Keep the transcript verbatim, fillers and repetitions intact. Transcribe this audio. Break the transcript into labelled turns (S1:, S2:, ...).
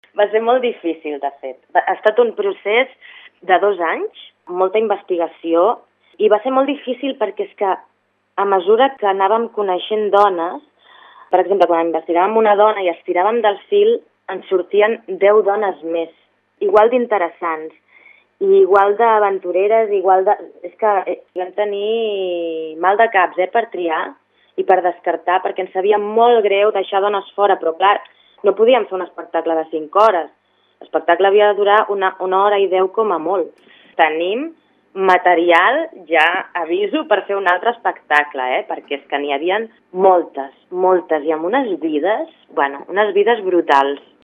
S1: Va ser molt difícil, de fet. Ha estat un procés de dos anys, molta investigació, i va ser molt difícil perquè és que a mesura que anàvem coneixent dones, per exemple, quan investigàvem una dona i estiràvem del fil, ens sortien deu dones més, igual d'interessants, i igual d'aventureres, igual de... És que vam tenir mal de caps, eh, per triar i per descartar, perquè ens sabia molt greu deixar dones fora, però clar, no podíem fer un espectacle de cinc hores. L'espectacle havia de durar una, una hora i deu com a molt. Tenim material, ja aviso, per fer un altre espectacle, eh? Perquè és que n'hi havia moltes, moltes, i amb unes vides, bueno, unes vides brutals.